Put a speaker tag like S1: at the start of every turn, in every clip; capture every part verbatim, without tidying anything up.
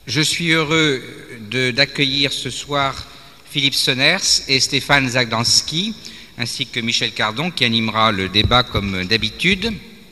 S1: Je suis heureux d'accueillir ce soir Philippe Sonners et Stéphane Zagdanski, ainsi que Michel Cardon, qui animera le débat comme d'habitude.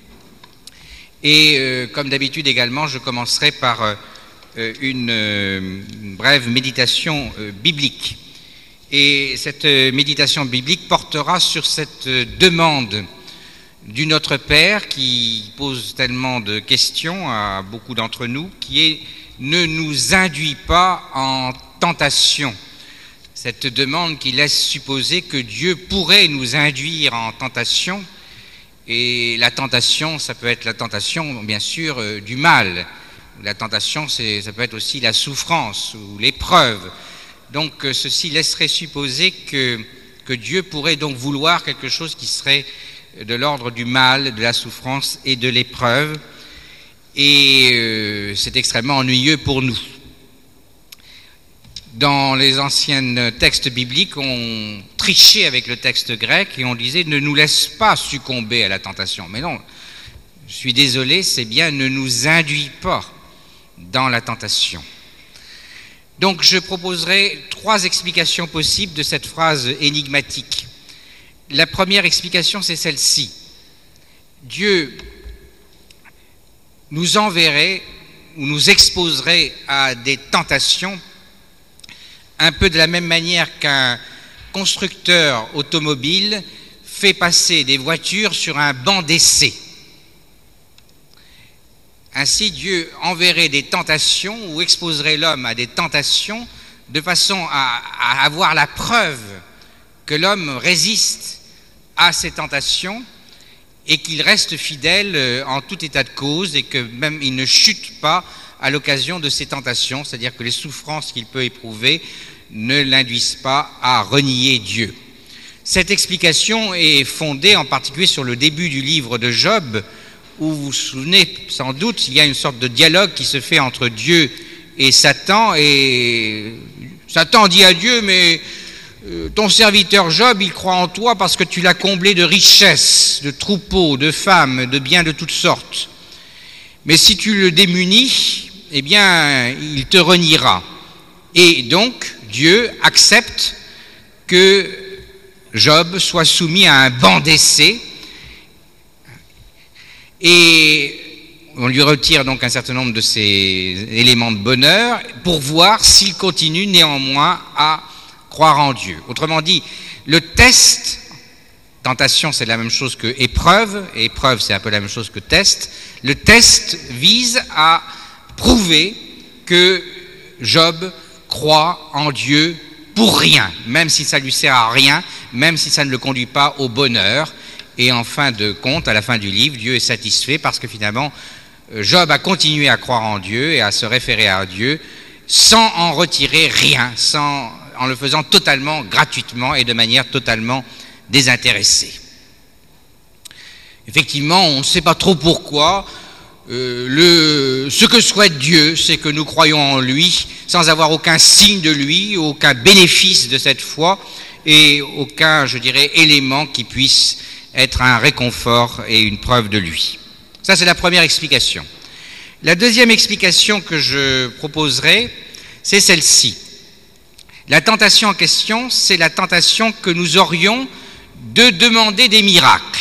S1: Et euh, comme d'habitude également, je commencerai par euh, une, euh, une brève méditation euh, biblique. Et cette euh, méditation biblique portera sur cette euh, demande du Notre Père qui pose tellement de questions à beaucoup d'entre nous, qui est « Ne nous induis pas en tentation ». Cette demande qui laisse supposer que Dieu pourrait nous induire en tentation. Et la tentation, ça peut être la tentation, bien sûr, euh, du mal. La tentation, ça peut être aussi la souffrance ou l'épreuve. Donc, euh, ceci laisserait supposer que, que Dieu pourrait donc vouloir quelque chose qui serait de l'ordre du mal, de la souffrance et de l'épreuve. Et euh, c'est extrêmement ennuyeux pour nous. Dans les anciens textes bibliques, on trichait avec le texte grec et on disait « ne nous laisse pas succomber à la tentation ». Mais non, je suis désolé, c'est bien « ne nous induis pas dans la tentation ». Donc je proposerai trois explications possibles de cette phrase énigmatique. La première explication, c'est celle-ci. Dieu nous enverrait ou nous exposerait à des tentations un peu de la même manière qu'un constructeur automobile fait passer des voitures sur un banc d'essai. Ainsi, Dieu enverrait des tentations ou exposerait l'homme à des tentations de façon à, à avoir la preuve que l'homme résiste à ces tentations et qu'il reste fidèle en tout état de cause et que même il ne chute pas à l'occasion de ces tentations, c'est-à-dire que les souffrances qu'il peut éprouver ne l'induisent pas à renier Dieu. Cette explication est fondée en particulier sur le début du livre de Job, où vous vous souvenez sans doute, il y a une sorte de dialogue qui se fait entre Dieu et Satan, et Satan dit à Dieu, mais ton serviteur Job, il croit en toi parce que tu l'as comblé de richesses, de troupeaux, de femmes, de biens de toutes sortes. Mais si tu le démunis, eh bien, il te reniera. Et donc, Dieu accepte que Job soit soumis à un banc d'essai et on lui retire donc un certain nombre de ses éléments de bonheur pour voir s'il continue néanmoins à croire en Dieu. Autrement dit, le test, tentation c'est la même chose que épreuve, et épreuve c'est un peu la même chose que test, le test vise à prouver que Job croit en Dieu pour rien, même si ça lui sert à rien, même si ça ne le conduit pas au bonheur. Et en fin de compte, à la fin du livre, Dieu est satisfait parce que finalement, Job a continué à croire en Dieu et à se référer à Dieu sans en retirer rien, sans, en le faisant totalement gratuitement et de manière totalement désintéressée. Effectivement, on ne sait pas trop pourquoi. Euh, le, ce que souhaite Dieu, c'est que nous croyons en lui sans avoir aucun signe de lui, aucun bénéfice de cette foi et aucun, je dirais, élément qui puisse être un réconfort et une preuve de lui. Ça, c'est la première explication. La deuxième explication que je proposerai, c'est celle-ci. La tentation en question, c'est la tentation que nous aurions de demander des miracles.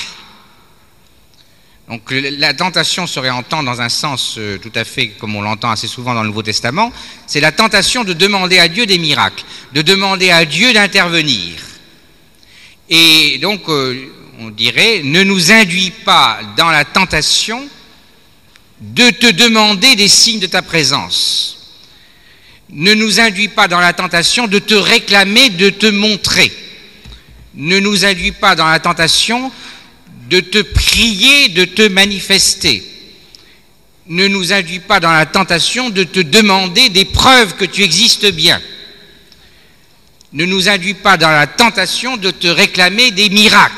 S1: Donc la tentation serait entendue dans un sens euh, tout à fait comme on l'entend assez souvent dans le Nouveau Testament, c'est la tentation de demander à Dieu des miracles, de demander à Dieu d'intervenir. Et donc euh, on dirait, ne nous induis pas dans la tentation de te demander des signes de ta présence. Ne nous induis pas dans la tentation de te réclamer, de te montrer. Ne nous induis pas dans la tentation de te prier, de te manifester. Ne nous induis pas dans la tentation de te demander des preuves que tu existes bien. Ne nous induis pas dans la tentation de te réclamer des miracles.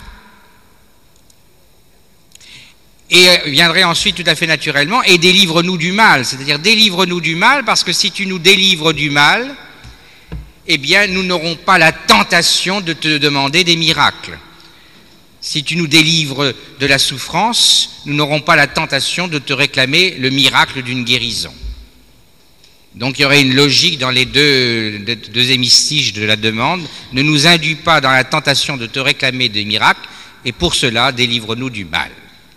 S1: Et viendrait ensuite tout à fait naturellement, et délivre-nous du mal, c'est-à-dire délivre-nous du mal, parce que si tu nous délivres du mal, eh bien nous n'aurons pas la tentation de te demander des miracles. Si tu nous délivres de la souffrance, nous n'aurons pas la tentation de te réclamer le miracle d'une guérison. Donc il y aurait une logique dans les deux, deux, deux hémistiges de la demande. Ne nous induis pas dans la tentation de te réclamer des miracles, et pour cela, délivre-nous du mal.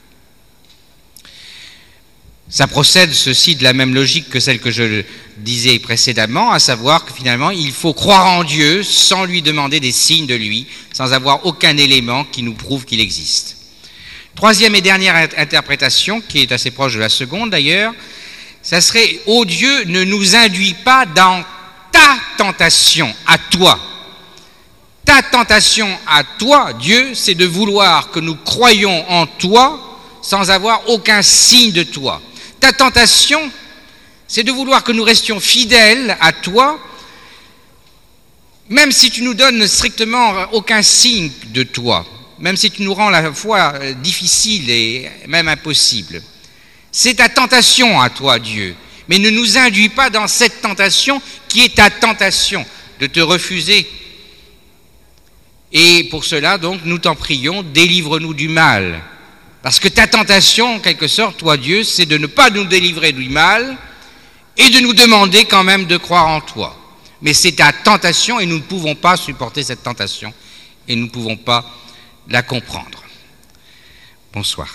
S1: Ça procède, ceci, de la même logique que celle que je disais précédemment, à savoir que finalement, il faut croire en Dieu sans lui demander des signes de lui, sans avoir aucun élément qui nous prouve qu'il existe. Troisième et dernière interprétation, qui est assez proche de la seconde d'ailleurs, ça serait « Ô Dieu, ne nous induis pas dans ta tentation, à toi ». Ta tentation à toi, Dieu, c'est de vouloir que nous croyions en toi sans avoir aucun signe de toi. Ta tentation, c'est de vouloir que nous restions fidèles à toi, même si tu nous donnes strictement aucun signe de toi, même si tu nous rends la foi difficile et même impossible. C'est ta tentation à toi, Dieu, mais ne nous induis pas dans cette tentation qui est ta tentation de te refuser. Et pour cela, donc, nous t'en prions, délivre-nous du mal. Parce que ta tentation, en quelque sorte, toi, Dieu, c'est de ne pas nous délivrer du mal et de nous demander quand même de croire en toi. Mais c'est ta tentation et nous ne pouvons pas supporter cette tentation et nous ne pouvons pas la comprendre. Bonsoir.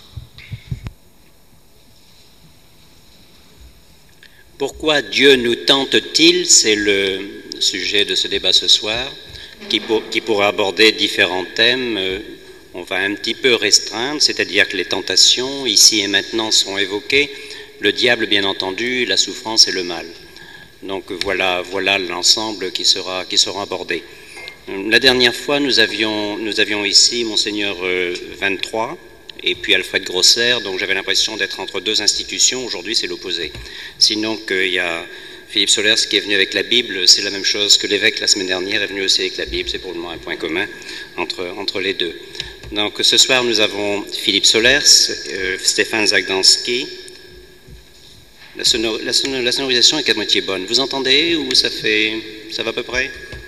S2: Pourquoi Dieu nous tente-t-il? C'est le sujet de ce débat ce soir, qui, pour, qui pourra aborder différents thèmes. On va un petit peu restreindre, c'est-à-dire que les tentations, ici et maintenant, sont évoquées. Le diable, bien entendu, la souffrance et le mal. Donc voilà, voilà l'ensemble qui sera, qui sera abordé. La dernière fois, nous avions, nous avions ici Monseigneur vingt-trois et puis Alfred Grosser, donc j'avais l'impression d'être entre deux institutions. Aujourd'hui, c'est l'opposé. Sinon, qu'il y a Philippe Solers qui est venu avec la Bible, c'est la même chose que l'évêque la semaine dernière est venu aussi avec la Bible. C'est pour le moment un point commun entre, entre les deux. Donc ce soir, nous avons Philippe Solers, euh, Stéphane Zagdanski. La, sonor, la, sonor, la sonorisation est qu'à moitié bonne. Vous entendez ou ça fait, ça va à peu près?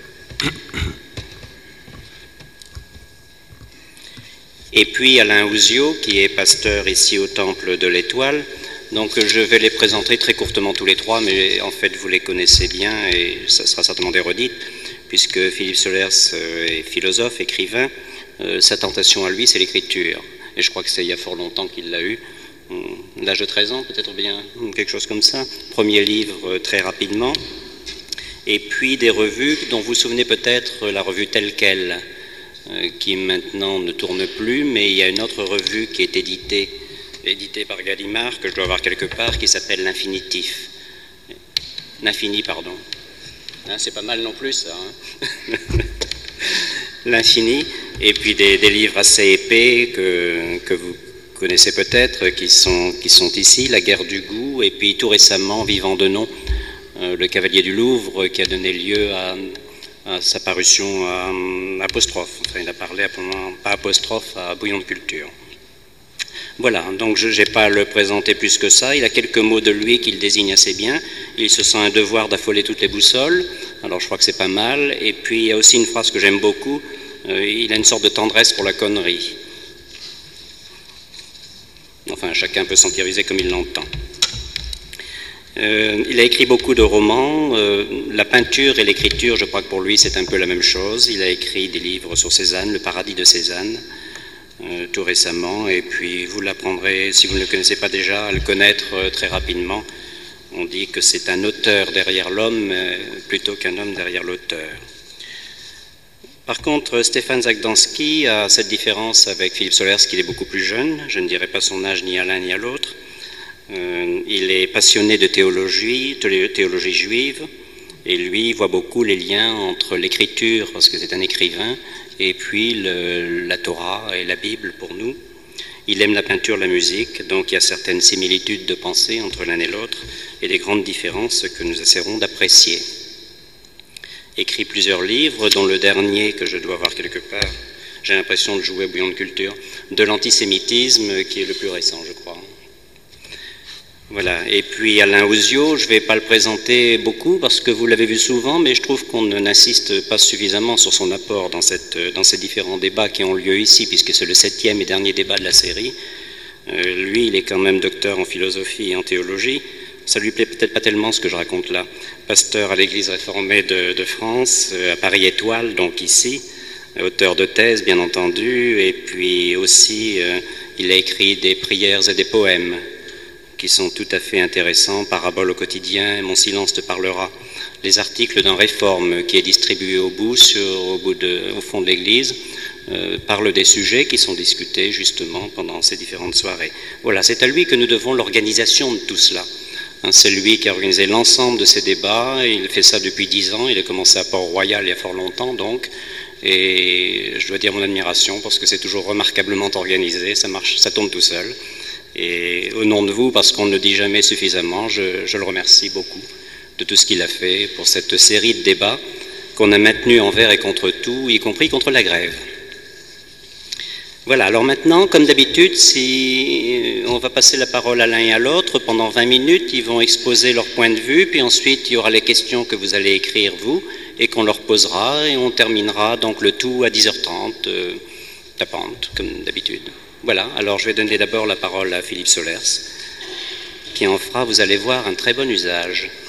S2: Et puis Alain Ouzio, qui est pasteur ici au Temple de l'Étoile. Donc je vais les présenter très courtement tous les trois, mais en fait vous les connaissez bien et ça sera certainement des redites, puisque Philippe Solers est philosophe, écrivain. Euh, sa tentation à lui, c'est l'écriture. Et je crois que c'est il y a fort longtemps qu'il l'a eu. L'âge de treize ans, peut-être bien, quelque chose comme ça. Premier livre euh, très rapidement. Et puis des revues dont vous vous souvenez peut-être, la revue Telle Quelle, euh, qui maintenant ne tourne plus, mais il y a une autre revue qui est éditée, éditée par Gallimard, que je dois avoir quelque part, qui s'appelle L'Infinitif. L'Infini, pardon. Hein, c'est pas mal non plus, ça. Hein. L'Infini. Et puis des, des livres assez épais que, que vous connaissez peut-être, qui sont, qui sont ici, La guerre du goût, et puis tout récemment, Vivant de nom, euh, le cavalier du Louvre, qui a donné lieu à, à sa parution à, à Apostrophe. Enfin, il a parlé à, pas Apostrophe, à Bouillon de culture. Voilà, donc je n'ai pas à le présenter plus que ça. Il a quelques mots de lui qu'il désigne assez bien. Il se sent un devoir d'affoler toutes les boussoles, alors je crois que c'est pas mal. Et puis il y a aussi une phrase que j'aime beaucoup, euh, il a une sorte de tendresse pour la connerie. Enfin, chacun peut s'en tirer comme il l'entend. Euh, il a écrit beaucoup de romans. Euh, la peinture et l'écriture, je crois que pour lui, c'est un peu la même chose. Il a écrit des livres sur Cézanne, Le paradis de Cézanne, euh, tout récemment. Et puis, vous l'apprendrez, si vous ne le connaissez pas déjà, à le connaître euh, très rapidement. On dit que c'est un auteur derrière l'homme, euh, plutôt qu'un homme derrière l'auteur. Par contre, Stéphane Zagdanski a cette différence avec Philippe Solers, qu'il est beaucoup plus jeune. Je ne dirai pas son âge ni à l'un ni à l'autre. Euh, il est passionné de théologie, de théologie juive, et lui voit beaucoup les liens entre l'écriture, parce que c'est un écrivain, et puis le, la Torah et la Bible pour nous. Il aime la peinture, la musique, donc il y a certaines similitudes de pensée entre l'un et l'autre, et des grandes différences que nous essaierons d'apprécier. Écrit plusieurs livres, dont le dernier que je dois avoir quelque part, j'ai l'impression de jouer à Bouillon de culture, de l'antisémitisme, qui est le plus récent, je crois. Voilà, et puis Alain Ouzio, je ne vais pas le présenter beaucoup parce que vous l'avez vu souvent, mais je trouve qu'on n'insiste pas suffisamment sur son apport dans, cette, dans ces différents débats qui ont lieu ici, puisque c'est le septième et dernier débat de la série. Euh, lui, il est quand même docteur en philosophie et en théologie, ça lui plaît peut-être pas tellement ce que je raconte là. Pasteur à l'Église réformée de, de France, à Paris Étoile, donc ici, auteur de thèse bien entendu, et puis aussi euh, il a écrit des prières et des poèmes qui sont tout à fait intéressants, Parabole au quotidien, Mon silence te parlera, les articles d'un Réforme qui est distribué au bout, sur, au, bout de, au fond de l'Église, euh, parle des sujets qui sont discutés justement pendant ces différentes soirées. Voilà, c'est à lui que nous devons l'organisation de tout cela. Hein, c'est lui qui a organisé l'ensemble de ces débats, il fait ça depuis dix ans, il a commencé à Port-Royal il y a fort longtemps donc, et je dois dire mon admiration parce que c'est toujours remarquablement organisé, ça marche, ça tombe tout seul. Et au nom de vous, parce qu'on ne le dit jamais suffisamment, je, je le remercie beaucoup de tout ce qu'il a fait pour cette série de débats qu'on a maintenus envers et contre tout, y compris contre la grève. Voilà, alors maintenant, comme d'habitude, si on va passer la parole à l'un et à l'autre pendant vingt minutes, ils vont exposer leur point de vue, puis ensuite il y aura les questions que vous allez écrire vous et qu'on leur posera, et on terminera donc le tout à dix heures trente, euh, tapante, comme d'habitude. Voilà, alors je vais donner d'abord la parole à Philippe Solers, qui en fera, vous allez voir, un très bon usage.